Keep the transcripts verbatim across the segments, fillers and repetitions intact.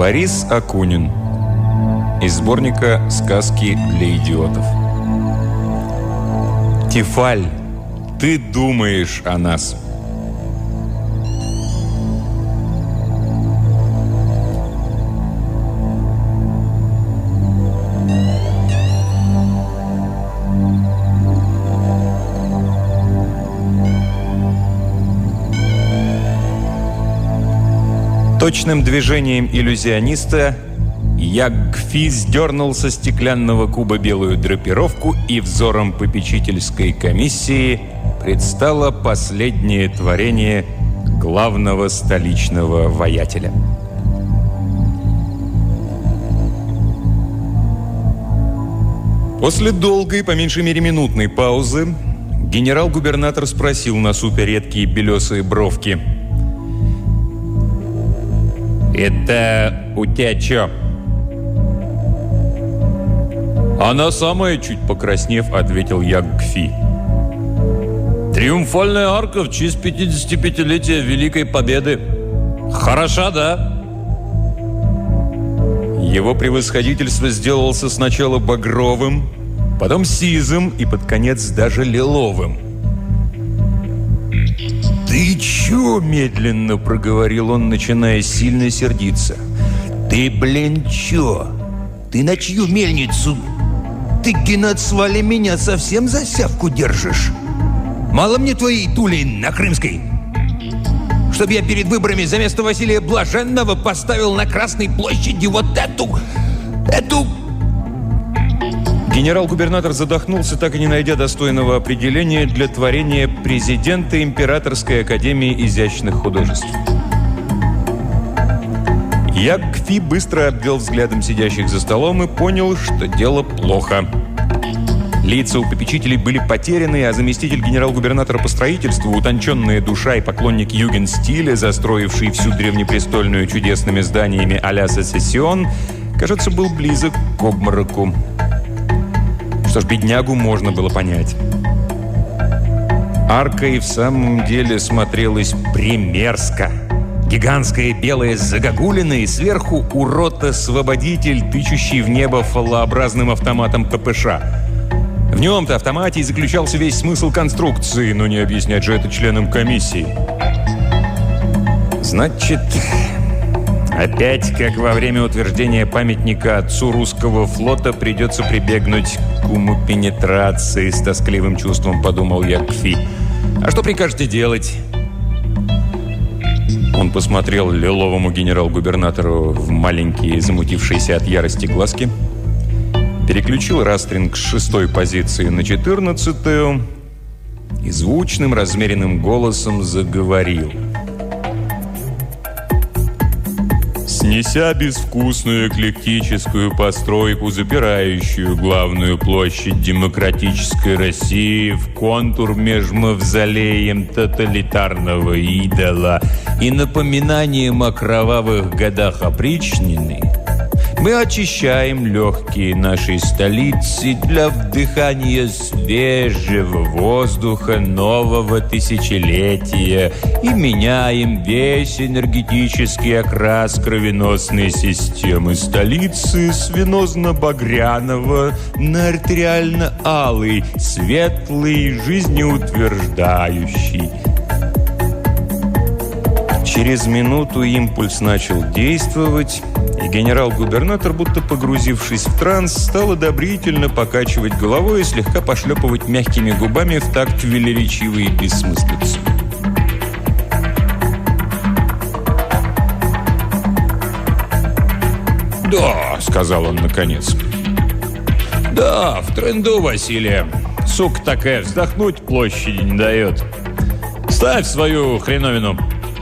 Борис Акунин. Из сборника «Сказки для идиотов». Тефаль, ты думаешь о нас. Точным движением иллюзиониста Яггфи сдернул со стеклянного куба белую драпировку, и взором попечительской комиссии предстало последнее творение главного столичного воятеля. После долгой, по меньшей мере минутной паузы, генерал-губернатор спросил на супе редкие белесые бровки: «Это у тебя чё?» «Она самая», чуть покраснев, ответил Яггфи. «Триумфальная арка в честь пятидесятипятилетия Великой Победы. Хороша, да?» Его превосходительство сделался сначала багровым, потом сизым и под конец даже лиловым. «Ты чё?» – медленно проговорил он, начиная сильно сердиться. «Ты, блин, чё? Ты на чью мельницу? Ты, Геннад, свали меня, совсем за сявку держишь? Мало мне твоей тули на Крымской? Чтоб я перед выборами за место Василия Блаженного поставил на Красной площади вот эту... эту...» Генерал-губернатор задохнулся, так и не найдя достойного определения для творения президента Императорской академии изящных художеств. Яггфи быстро обвел взглядом сидящих за столом и понял, что дело плохо. Лица у попечителей были потеряны, а заместитель генерал-губернатора по строительству, утонченная душа и поклонник югенстиля, застроивший всю древнепрестольную чудесными зданиями а-ля Сесесион, кажется, был близок к обмороку. Что ж, беднягу можно было понять. Арка и в самом деле смотрелась примерзко. Гигантская белая загогулина и сверху урод-освободитель, тычущий в небо фалообразным автоматом ППШ. В нем-то автомате и заключался весь смысл конструкции, но не объяснять же это членам комиссии. Значит, опять, как во время утверждения памятника отцу русского флота, придется прибегнуть к уму пенетрации, с тоскливым чувством подумал Яггфи. А что прикажете делать? Он посмотрел лиловому генерал-губернатору в маленькие, замутившиеся от ярости глазки, переключил растринг с шестой позиции на четырнадцатую и звучным, размеренным голосом заговорил. Снеся безвкусную эклектическую постройку, запирающую главную площадь демократической России в контур между мавзолеем тоталитарного идола и напоминанием о кровавых годах опричнины, мы очищаем легкие нашей столицы для вдыхания свежего воздуха нового тысячелетия и меняем весь энергетический окрас кровеносной системы столицы с венозно-багряного на артериально-алый, светлый, жизнеутверждающий. Через минуту импульс начал действовать, и генерал-губернатор, будто погрузившись в транс, стал одобрительно покачивать головой и слегка пошлепывать мягкими губами в такт велеречивой бессмыслицы. «Да», — сказал он наконец. «Да, в тренду, Василия. Сука такая, вздохнуть площади не дает. Ставь свою хреновину».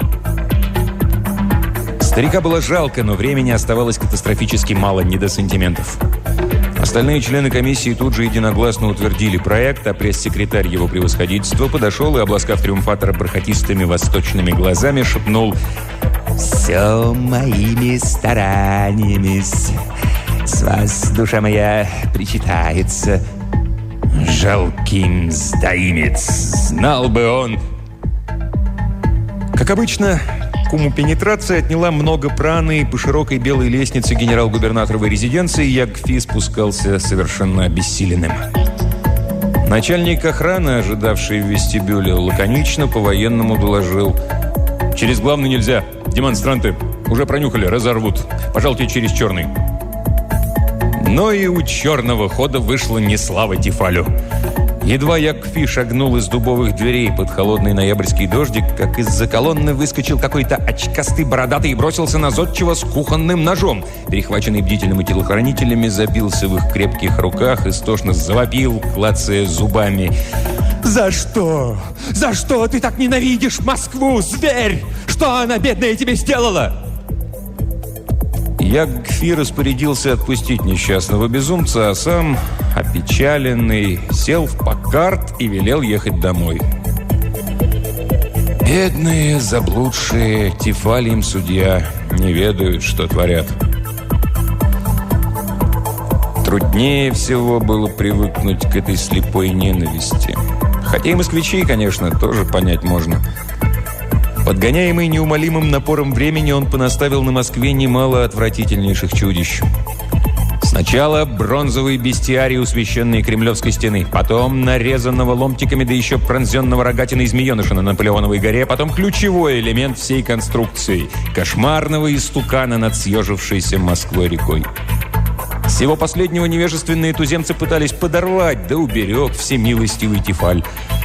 Старика было жалко, но времени оставалось катастрофически мало, не до сантиментов. Остальные члены комиссии тут же единогласно утвердили проект, а пресс-секретарь его превосходительства подошел и, обласкав триумфатора бархатистыми восточными глазами, шепнул: «Все моими стараниями с вас, душа моя, причитается. Жалкий сдаимец, знал бы он». Как обычно, Куму-пенетрация отняла много праны, и по широкой белой лестнице генерал-губернаторовой резиденции Яггфи спускался совершенно обессиленным. Начальник охраны, ожидавший в вестибюле, лаконично по-военному доложил: «Через главный нельзя. Демонстранты уже пронюхали, разорвут. Пожалуйте через черный». Но и у черного хода вышла неслава Тефалю. Едва Яггфи шагнул из дубовых дверей под холодный ноябрьский дождик, как из-за колонны выскочил какой-то очкастый бородатый и бросился на зодчего с кухонным ножом. Перехваченный бдительными телохранителями, забился в их крепких руках, истошно завопил, клацая зубами: «За что? За что ты так ненавидишь Москву, зверь? Что она, бедная, тебе сделала?» Яггфи распорядился отпустить несчастного безумца, а сам, опечаленный, сел в Паккарт и велел ехать домой. Бедные, заблудшие, Тефаль им судья, не ведают, что творят. Труднее всего было привыкнуть к этой слепой ненависти. Хотя и москвичей, конечно, тоже понять можно. Подгоняемый неумолимым напором времени, он понаставил на Москве немало отвратительнейших чудищ. Сначала бронзовый бестиарий у священной Кремлевской стены, потом нарезанного ломтиками, да еще пронзенного рогатиной змееныша на Наполеоновой горе, потом ключевой элемент всей конструкции – кошмарного истукана над съежившейся Москвой рекой. Всего последнего невежественные туземцы пытались подорвать, да уберег всемилостивый Тефаль.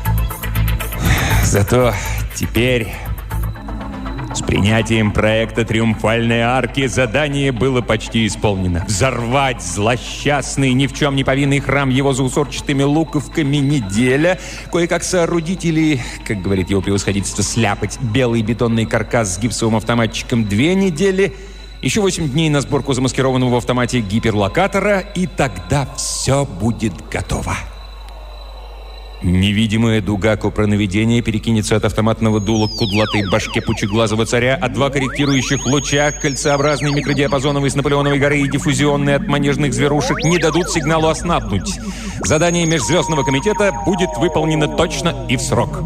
Зато теперь, с принятием проекта «Триумфальной арки», задание было почти исполнено. Взорвать злосчастный, ни в чем не повинный храм его заусорчатыми луковками неделя. Кое-как соорудить или, как говорит его превосходительство, сляпать белый бетонный каркас с гипсовым автоматчиком две недели. Еще восемь дней на сборку замаскированного в автомате гиперлокатора, и тогда все будет готово. Невидимая дуга копронаведения перекинется от автоматного дула к кудлатой башке пучеглазого царя, а два корректирующих луча, кольцеобразный микродиапазоновый с Наполеоновой горы и диффузионный от манежных зверушек, не дадут сигналу оснабнуть. Задание Межзвездного комитета будет выполнено точно и в срок.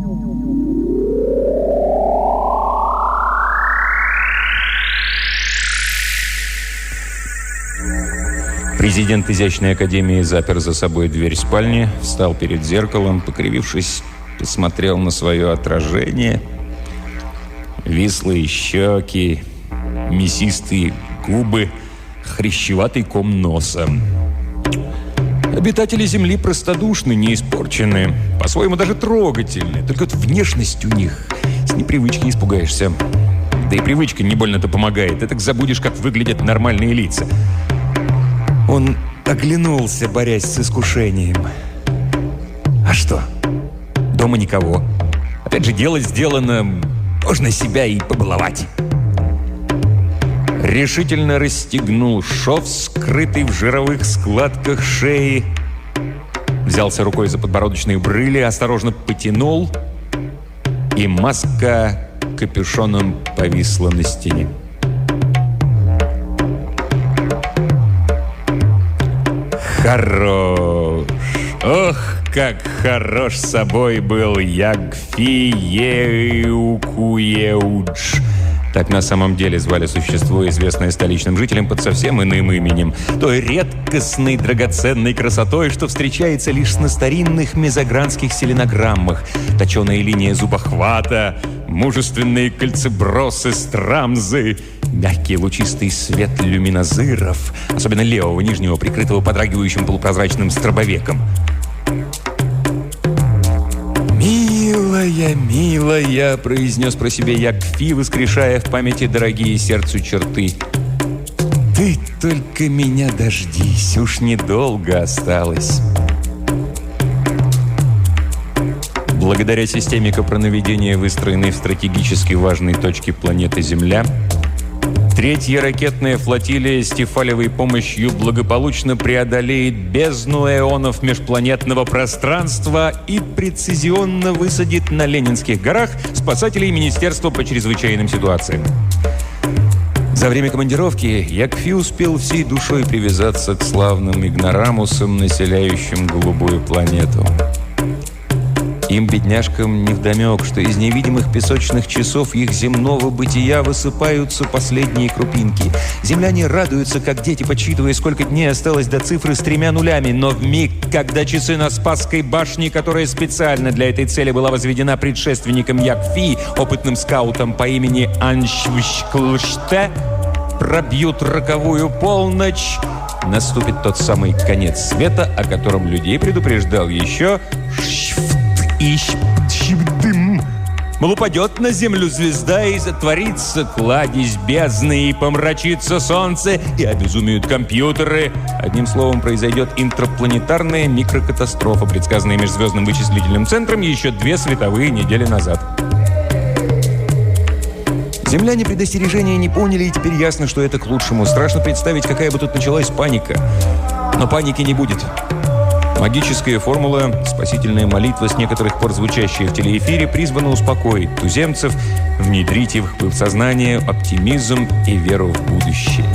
Президент изящной академии запер за собой дверь спальни, встал перед зеркалом, покривившись, посмотрел на свое отражение. Вислые щеки, мясистые губы, хрящеватый ком носа. Обитатели Земли простодушны, не испорчены, по-своему даже трогательны. Только вот внешность у них с непривычки испугаешься. Да и привычка не больно-то помогает. Ты так забудешь, как выглядят нормальные лица. Он оглянулся, борясь с искушением. А что? Дома никого. Опять же, дело сделано. Можно себя и побаловать. Решительно расстегнул шов, скрытый в жировых складках шеи. Взялся рукой за подбородочные брыли, осторожно потянул, и маска капюшоном повисла на стене. Хорош! Ох, как хорош собой был Яггфи Еукуеудж. Так на самом деле звали существо, известное столичным жителям под совсем иным именем. Той редкостной драгоценной красотой, что встречается лишь на старинных мезогранских селенограммах. Точеная линия зубохвата, мужественные кольцебросы, страмзы, мягкий лучистый свет люминозыров, особенно левого нижнего, прикрытого подрагивающим полупрозрачным стробовеком. «Милая, милая», — произнес про себя Яггфи, воскрешая в памяти дорогие сердцу черты. «Ты только меня дождись, уж недолго осталось». Благодаря системе копронаведения, выстроенной в стратегически важной точке планеты Земля, третья ракетная флотилия с Тефалевой помощью благополучно преодолеет бездну эонов межпланетного пространства и прецизионно высадит на Ленинских горах спасателей Министерства по чрезвычайным ситуациям. За время командировки Яггфи успел всей душой привязаться к славным игнорамусам, населяющим голубую планету. Таким бедняжкам невдомек, что из невидимых песочных часов их земного бытия высыпаются последние крупинки. Земляне радуются, как дети, подсчитывая, сколько дней осталось до цифры с тремя нулями. Но в миг, когда часы на Спасской башне, которая специально для этой цели была возведена предшественником Якфи, опытным скаутом по имени Аншвшклште, пробьют роковую полночь, наступит тот самый конец света, о котором людей предупреждал еще Ищ-щ-дым. Мол, упадет на землю звезда, и затворится кладезь бездны, и помрачится солнце, и обезумеют компьютеры. Одним словом, произойдет интерпланетарная микрокатастрофа, предсказанная Межзвездным вычислительным центром еще две световые недели назад. Земляне предостережения не поняли, и теперь ясно, что это к лучшему. Страшно представить, какая бы тут началась паника. Но паники не будет. Магическая формула, спасительная молитва, с некоторых пор звучащая в телеэфире, призвана успокоить туземцев, внедрить в их сознание оптимизм и веру в будущее.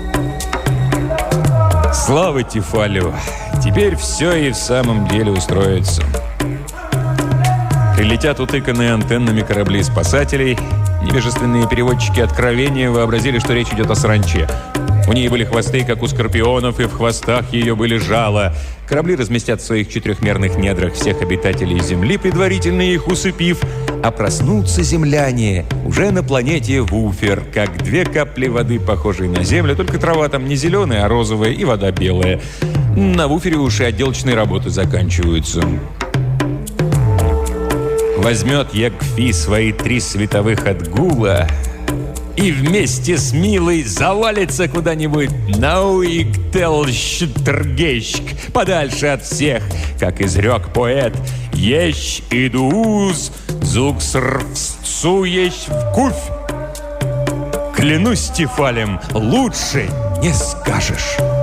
Слава Тефалю! Теперь все и в самом деле устроится. Прилетят утыканные антеннами корабли спасателей. Невежественные переводчики откровения вообразили, что речь идет о саранче. У ней были хвосты, как у скорпионов, и в хвостах ее были жала. Корабли разместят в своих четырехмерных недрах всех обитателей Земли, предварительно их усыпив, а проснутся земляне уже на планете Вуфер, как две капли воды, похожие на Землю, только трава там не зеленая, а розовая, и вода белая. На Вуфере уж и отделочные работы заканчиваются. Возьмет Якфи свои три световых отгула и вместе с Милой завалится куда-нибудь на Уигтелштергейшк, подальше от всех, как изрек поэт «Ещ идуз зуксрвсцуещ в кувь». Клянусь Тефалем, лучше не скажешь.